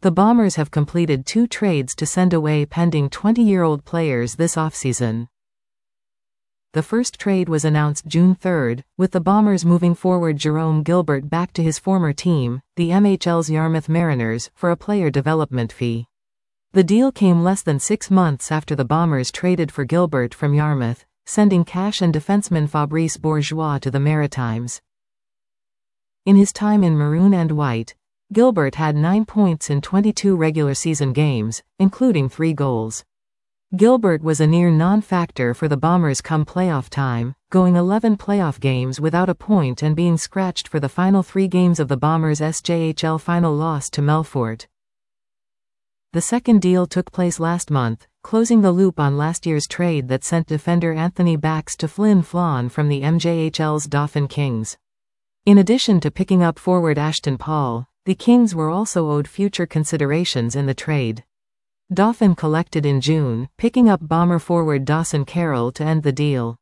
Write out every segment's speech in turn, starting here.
The Bombers have completed 2 trades to send away pending 20-year-old players this offseason. The first trade was announced June 3, with the Bombers moving forward Jerome Gilbert back to his former team, the MHL's Yarmouth Mariners, for a player development fee. The deal came less than 6 months after the Bombers traded for Gilbert from Yarmouth, sending cash and defenseman Fabrice Bourgeois to the Maritimes. In his time in Maroon and White, Gilbert had 9 points in 22 regular season games, including 3 goals. Gilbert was a near non-factor for the Bombers come playoff time, going 11 playoff games without a point and being scratched for the final 3 games of the Bombers' SJHL final loss to Melfort. The second deal took place last month, closing the loop on last year's trade that sent defender Anthony Bax to Flin Flon from the MJHL's Dauphin Kings. In addition to picking up forward Ashton Paul, the Kings were also owed future considerations in the trade. Dauphin collected in June, picking up Bomber forward Dawson Carroll to end the deal.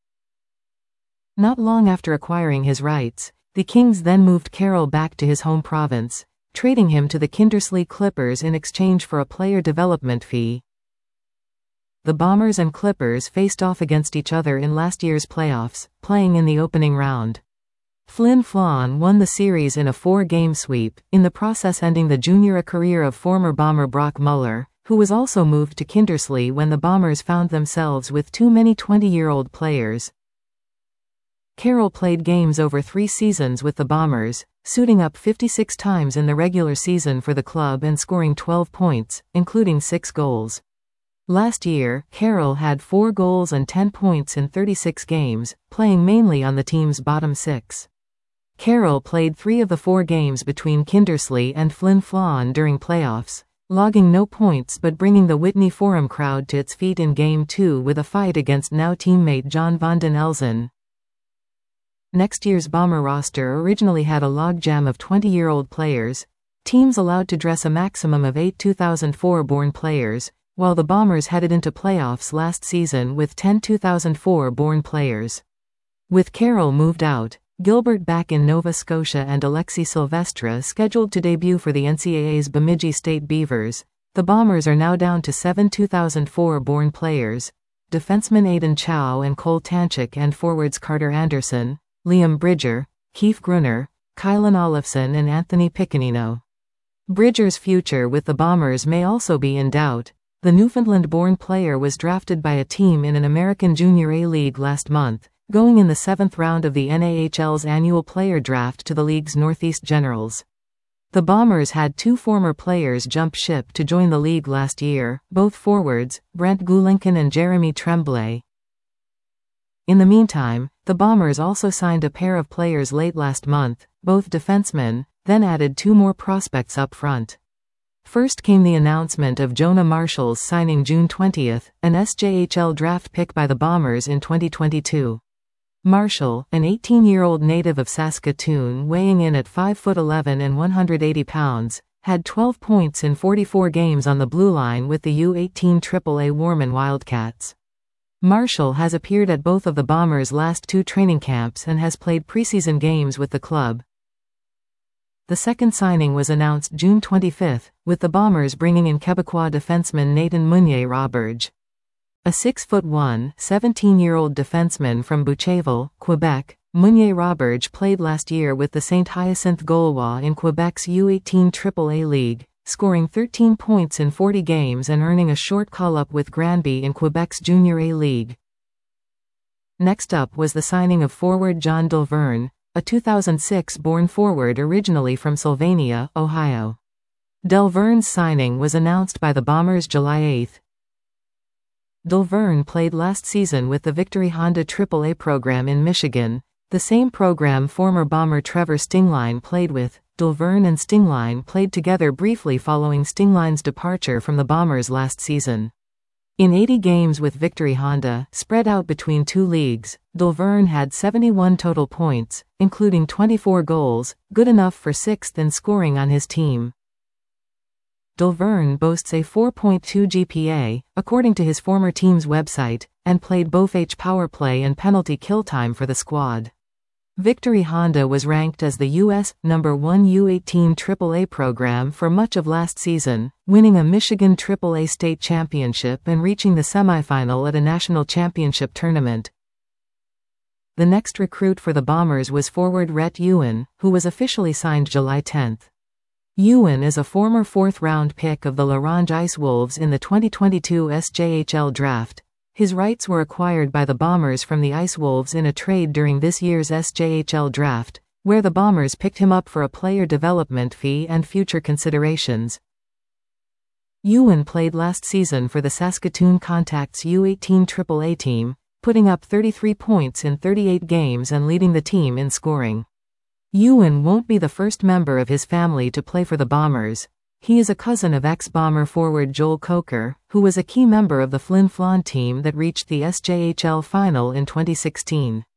Not long after acquiring his rights, the Kings then moved Carroll back to his home province, trading him to the Kindersley Clippers in exchange for a player development fee. The Bombers and Clippers faced off against each other in last year's playoffs, playing in the opening round. Flin Flon won the series in a 4-game sweep, in the process ending the junior career of former Bomber Brock Muller, who was also moved to Kindersley when the Bombers found themselves with too many 20-year-old players. Carroll played games over 3 seasons with the Bombers, suiting up 56 times in the regular season for the club and scoring 12 points, including 6 goals. Last year, Carroll had 4 goals and 10 points in 36 games, playing mainly on the team's bottom 6. Carroll played 3 of the 4 games between Kindersley and Flin Flon during playoffs, logging no points but bringing the Whitney Forum crowd to its feet in Game 2 with a fight against now teammate John van den Elzen. Next year's Bomber roster originally had a logjam of 20-year-old players, teams allowed to dress a maximum of 8 2004-born players, while the Bombers headed into playoffs last season with 10 2004-born players. With Carroll moved out, Gilbert back in Nova Scotia and Alexi Silvestre scheduled to debut for the NCAA's Bemidji State Beavers, the Bombers are now down to 7 2004-born players, defensemen Aidan Chow and Cole Tanchik and forwards Carter Anderson, Liam Bridger, Keith Gruner, Kylan Olofsson and Anthony Piccinino. Bridger's future with the Bombers may also be in doubt. The Newfoundland-born player was drafted by a team in an American Junior A League last month, going in the 7th round of the NAHL's annual player draft to the league's Northeast Generals. The Bombers had 2 former players jump ship to join the league last year, both forwards, Brent Gulenkin and Jeremy Tremblay. In the meantime, the Bombers also signed a pair of players late last month, both defensemen, then added 2 more prospects up front. First came the announcement of Jonah Marshall's signing June 20, an SJHL draft pick by the Bombers in 2022. Marshall, an 18-year-old native of Saskatoon weighing in at 5'11" and 180 pounds, had 12 points in 44 games on the blue line with the U18 AAA Warman Wildcats. Marshall has appeared at both of the Bombers' last 2 training camps and has played preseason games with the club. The second signing was announced June 25, with the Bombers bringing in Quebecois defenseman Nathan Meunier-Roberge. A 6'1", 17-year-old defenseman from Boucherville, Quebec, Meunier-Roberge played last year with the St. Hyacinthe Gaulois in Quebec's U18 AAA League, scoring 13 points in 40 games and earning a short call-up with Granby in Quebec's Junior A League. Next up was the signing of forward John Delverne, a 2006-born forward originally from Sylvania, Ohio. Delverne's signing was announced by the Bombers July 8. Delverne played last season with the Victory Honda AAA program in Michigan, the same program former Bomber Trevor Stingline played with. Delverne and Stingline played together briefly following Stingline's departure from the Bombers last season. In 80 games with Victory Honda, spread out between 2 leagues, Delverne had 71 total points, including 24 goals, good enough for 6th in scoring on his team. Delverne boasts a 4.2 GPA, according to his former team's website, and played both power play and penalty kill time for the squad. Victory Honda was ranked as the U.S. #1 U18 AAA program for much of last season, winning a Michigan AAA state championship and reaching the semifinal at a national championship tournament. The next recruit for the Bombers was forward Rhett Ewan, who was officially signed July 10. Ewan is a former fourth-round pick of the L'Orange Ice Wolves in the 2022 SJHL draft. His rights were acquired by the Bombers from the Ice Wolves in a trade during this year's SJHL draft, where the Bombers picked him up for a player development fee and future considerations. Ewan played last season for the Saskatoon Contacts U18 AAA team, putting up 33 points in 38 games and leading the team in scoring. Ewan won't be the first member of his family to play for the Bombers. He is a cousin of ex-Bomber forward Joel Coker, who was a key member of the Flin Flon team that reached the SJHL final in 2016.